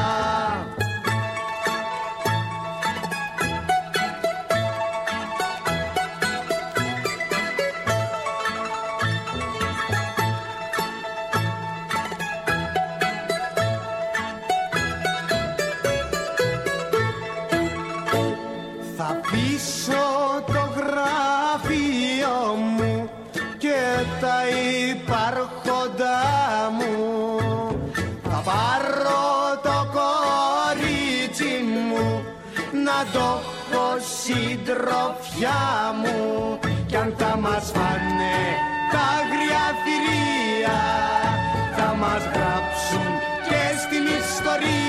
Θα πείσω το γραφείο μου και τα υπάρχοντά μου, θα πάρω το κορίτσι μου να το έχω συντροφιά μου. Κι αν θα μας φάνε τα αγριά θηρία, θα μας γράψουν και στην ιστορία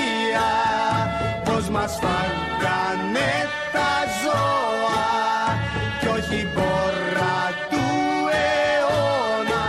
μας φάγανε τα ζώα κι όχι μπόρα του αιώνα.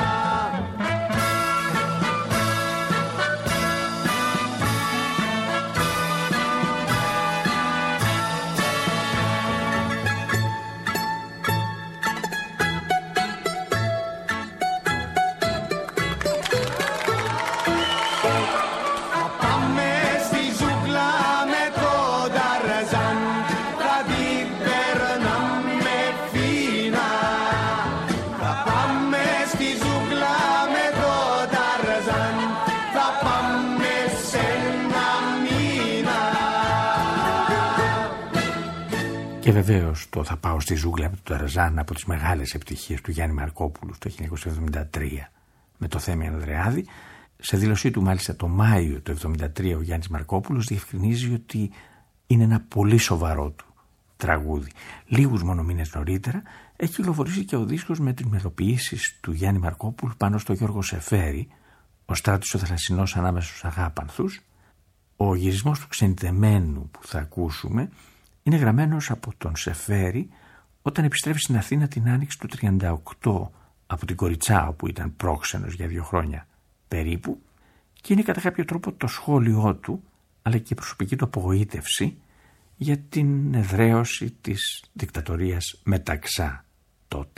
Και βεβαίως το «Θα πάω στη ζούγκλα» με τον Ταρζάν, από τις μεγάλες επιτυχίες του Γιάννη Μαρκόπουλου το χίλια εννιακόσια εβδομήντα τρία με το Θέμη Ανδρεάδη. Σε δήλωσή του μάλιστα το Μάιο του χίλια εννιακόσια εβδομήντα τρία ο Γιάννης Μαρκόπουλος διευκρινίζει ότι είναι ένα πολύ σοβαρό του τραγούδι. Λίγους μόνο μήνες νωρίτερα έχει κυκλοφορήσει και ο δίσκος με τις μελοποιήσεις του Γιάννη Μαρκόπουλου πάνω στο Γιώργο Σεφέρη, ο Στράτης ο Θαλασσινός ανάμεσα στους Αγάπανθους. Ο γυρισμός του Ξενιτεμένου που θα ακούσουμε είναι γραμμένος από τον Σεφέρη όταν επιστρέφει στην Αθήνα την άνοιξη του τριάντα οκτώ από την Κοριτσάο, που ήταν πρόξενος για δύο χρόνια περίπου, και είναι κατά κάποιο τρόπο το σχόλιο του αλλά και η προσωπική του απογοήτευση για την εδραίωση της δικτατορίας Μεταξά τότε.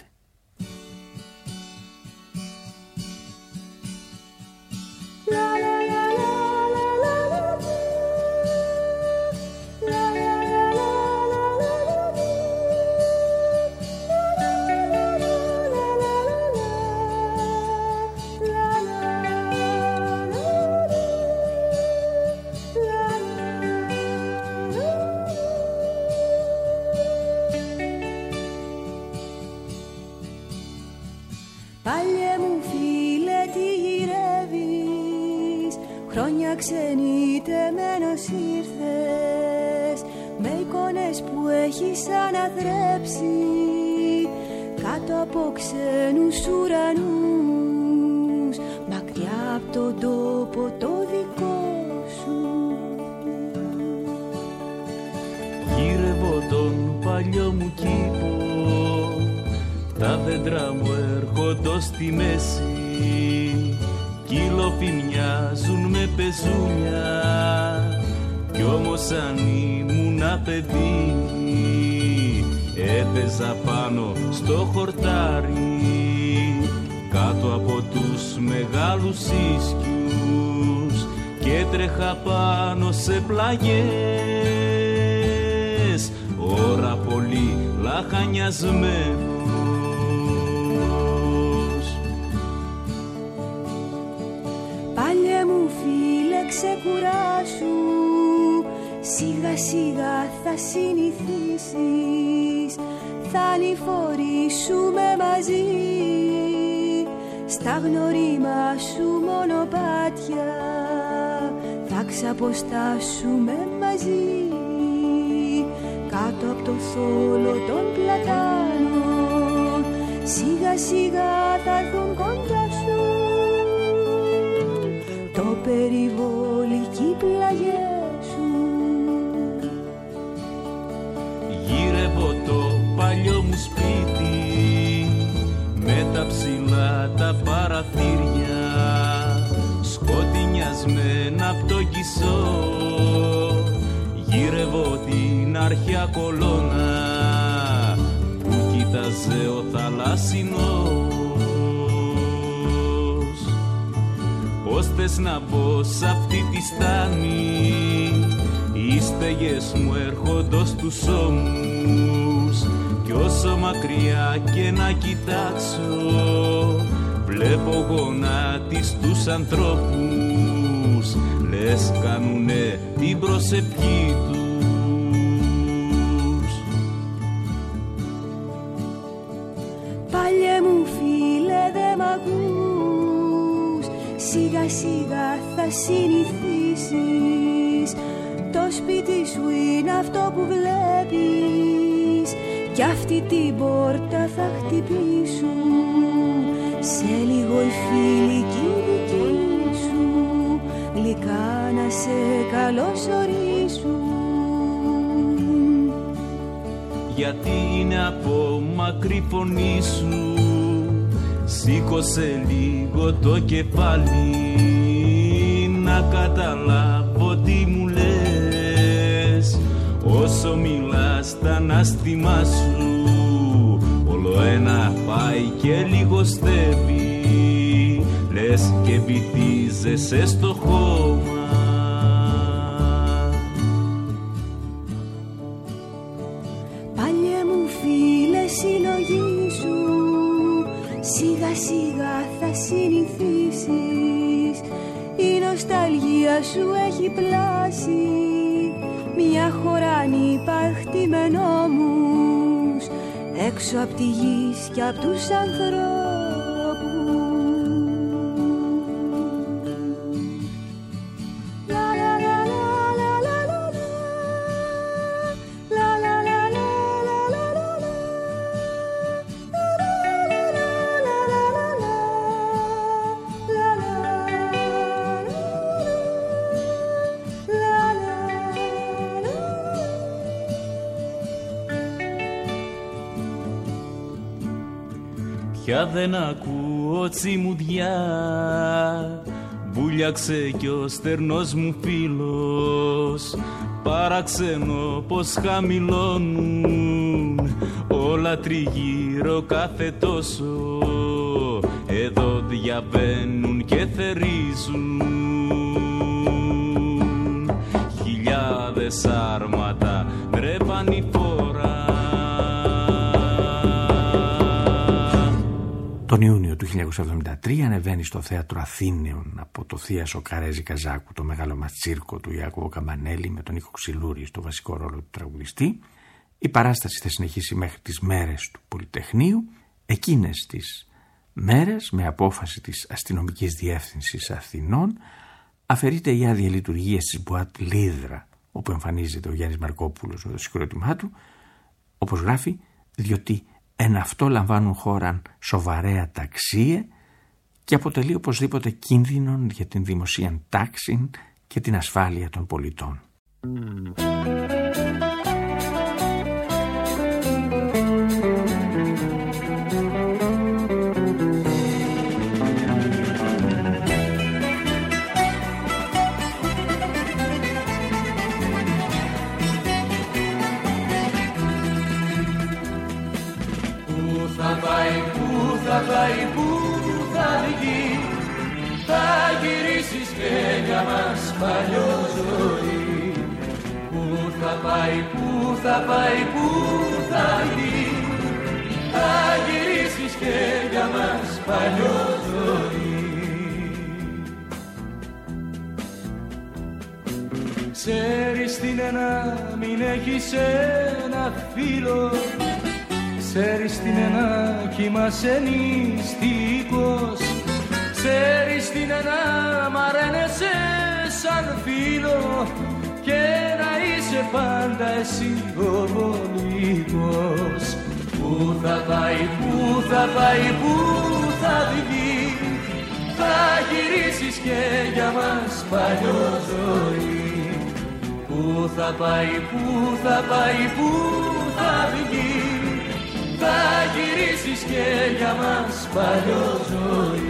Ξενιτεμένος ήρθες με εικόνες που έχεις αναθρέψει κάτω από ξένους ουρανούς, μακριά από τον τόπο το δικό σου. Γύρευω τον παλιό μου κήπο, τα δέντρα μου έρχονται στη μέση, κύλοφοι μοιάζουν με πεζούλια, κι όμως αν ήμουνα παιδί έπαιζα πάνω στο χορτάρι κάτω από τους μεγάλους ίσκιους και τρέχα πάνω σε πλαγιές, ώρα πολύ λαχανιασμένο. Ξεκουράσου, σιγά σιγά θα συνηθίσεις, θα ανηφορήσουμε μαζί στα γνωρίμα σου μονοπάτια, θα ξαποστάσουμε μαζί κάτω από το θόλο των πλατάνων, σιγά σιγά θα έρθουν κοντά σου το περιβόλι κι οι πλαγιές σου. Γύρευω το παλιό μου σπίτι με τα ψηλά τα παραθύρια, σκοτεινιασμένα απ' το κισό. Γύρευω την αρχαία κολόνα που κοίταζε ο θαλάσσινος. Πώς θες να μπω σ' αυτή τη στάνη, οι στεγές μου έρχονται στους ώμους, κι όσο μακριά και να κοιτάξω βλέπω γονάτιστους ανθρώπους, λες κάνουνε την προσευχή τους. Παλιέ μου φίλε δε μ' ακούς, σιγά σιγά θα συνηθίσεις, το σπίτι σου είναι αυτό που βλέπεις κι αυτή την πόρτα θα χτυπήσουν, σε λίγο οι φίλοι κι οι δικοί σου γλυκά να σε καλωσορίσουν. Γιατί είναι από μακρύ φωνή σου, σήκωσε λίγο το κεφάλι να καταλάβω τι μου λες. Όσο μιλάς τα ανάστημά σου όλο ένα πάει και λιγοστεύει, λες και βυθίζεσαι στο χώμα. Παλιέ μου φίλε, συλλογήσου, σιγά σιγά θα συνηθίσεις. Η νοσταλγία σου έχει πλάσει, μια χώρα ανυπαρκτή με νόμους, έξω απ' τη γης και απ' τους ανθρώπους. Πια δεν ακούω τσιμουδιά, βούλιαξε κι ο στερνός μου φίλος. Παραξενώ πως χαμηλώνουν όλα τριγύρω κάθε τόσο, εδώ διαβαίνουν και θερίζουν χιλιάδες άρματα τρέπαν η φορά. Τον Ιούνιο του χίλια εννιακόσια εβδομήντα τρία ανεβαίνει στο Θέατρο Αθήνεων από το Θίασο Καρέζη Καζάκου το μεγάλο μας τσίρκο του Ιάκωβο Καμπανέλη με τον Νίκο Ξυλούρη στο βασικό ρόλο του τραγουδιστή. Η παράσταση θα συνεχίσει μέχρι τις μέρες του Πολυτεχνείου. Εκείνες τις μέρες, με απόφαση της Αστυνομικής Διεύθυνσης Αθηνών, αφαιρείται η άδεια λειτουργίας της Μπουάτ Λίδρα, όπου εμφανίζεται ο Γιάννης Μαρκόπουλος με το συγκρότημά του, όπως γράφει, διότι εν αυτό λαμβάνουν χώραν σοβαρέα ταξίε και αποτελεί οπωσδήποτε κίνδυνον για την δημοσίαν τάξη και την ασφάλεια των πολιτών. Θα πάει που θα βγει, θα γυρίσεις και για μας παλιό ζωή. Πού θα πάει, πού θα πάει, πού θα βγει, θα γυρίσεις και για μας παλιό ζωή. Ξέρεις τι είναι να μην έχεις ένα φίλο, ξέρεις τι είναι να κοιμάσαι νηστικός, ξέρεις τι είναι να μ' αρένεσαι σαν φίλο και να είσαι πάντα εσύ ο βολικός. Πού θα πάει, πού θα πάει, πού θα βγει, θα γυρίσεις και για μας παλιό ζωή. Πού θα πάει, πού θα πάει, πού θα βγει, θα γυρίσεις και για μας παλιό ζωή.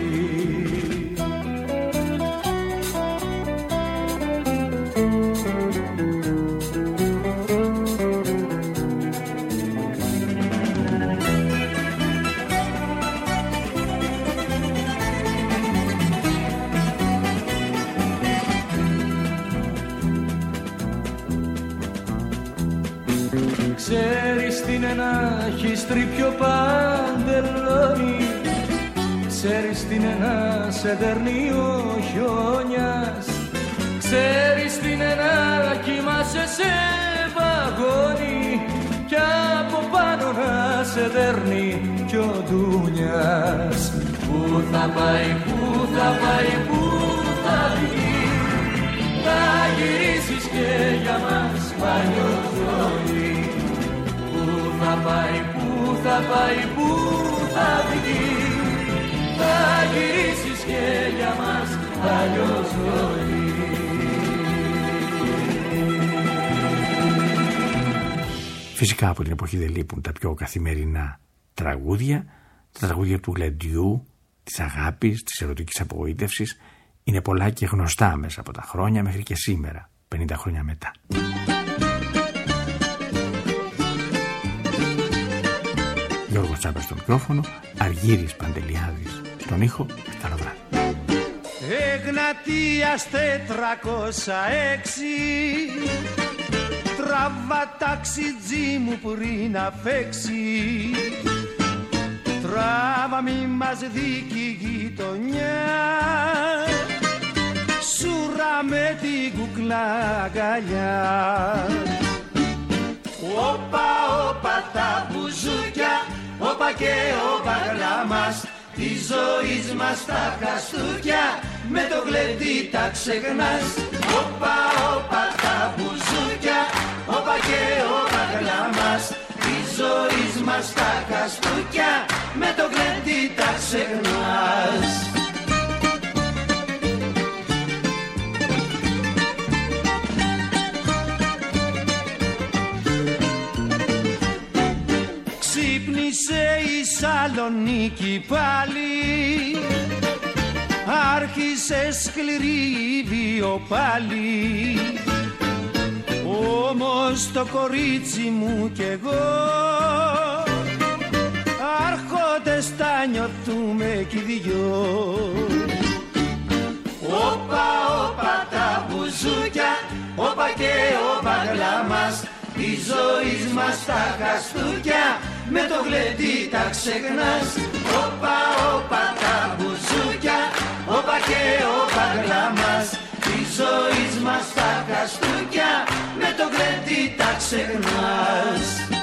Ξέρεις τι είναι να έχεις τρίπιο παντελόνι, ξέρεις τι είναι να σε δέρνει ο χιόνιας, ξέρεις τι είναι να κοιμάσαι σε βαγόνι κι από πάνω να σε δέρνει κι ο ντούνιας. Πού θα πάει, πού θα πάει, πού θα βγει, θα γυρίσεις και για μας παλιό ζωή. Πού θα πάει, πού θα πάει, πού θα βγει, θα γυρίσεις και για μας παλιό ζωή. Φυσικά από την εποχή δεν λείπουν τα πιο καθημερινά τραγούδια, τα τραγούδια του γλεντιού, της αγάπης, της ερωτικής απογοήτευσης. Είναι πολλά και γνωστά μέσα από τα χρόνια μέχρι και σήμερα, πενήντα χρόνια μετά. Γιώργος Τσάμπας στο μικρόφωνο, Αργύρης Παντελιάδης στον ήχο, Σταροδρά. Εγνατίας τετρακόσια έξι, τραβά ταξιτζί μου πριν να φέξει. Τράβα μη μας δίκη γειτονιά, σούρα με την κουκλά αγκαλιά. Όπα, όπα τα μπουζούκια, όπα και όπα γλάμας, τη ζωής μας τα χαστούκια, με το γλεντί τα ξεχνάς. Όπα, όπα τα μπουζούκια, όπα και όπα γλάμας, τη ζωής μας τα χαστούκια, με το γλεντί τα ξεχνάς. Ξύπνησε η Σαλονίκη πάλι, άρχισε σκληρή βίο πάλι. Όμως το κορίτσι μου κι εγώ, άρχοντες τα νιώθουμε κι οι δυο. Όπα, όπα τα μπουζούκια, όπα και όπα γλάμας, τη ζωής μας τα χαστούκια, με το γλεντί τα ξεχνάς. Όπα, όπα τα μπουζούκια, όπα και όπα γλάμας, τη ζωής μας τα χαστούκια, με το γλεντί τα ξεχνάς.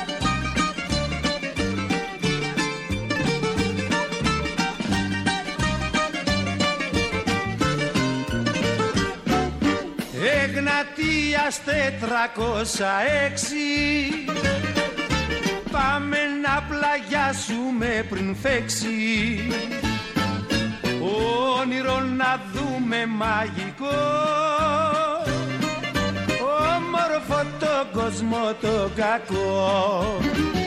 Εγνατίας τετρακόσια έξι, πάμε να πλαγιάσουμε πριν φέξει. Όνειρο να δούμε μαγικό, όμορφο το κόσμο το κακό.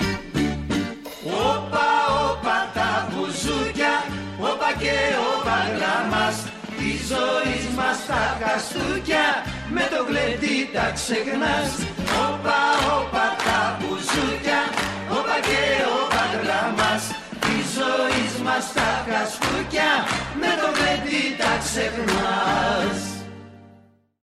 Όπα, όπα τα μπουζούκια, όπα και όπα γλάμας, τη ζωής μας τα χαστούκια, με το γλεντί τα ξεχνάς. Όπα, όπα τα μπουζούκια, όπα και όπα γλάμας, τη ζωής μας τα χαστούκια, με το γλεντί τα ξεχνάς.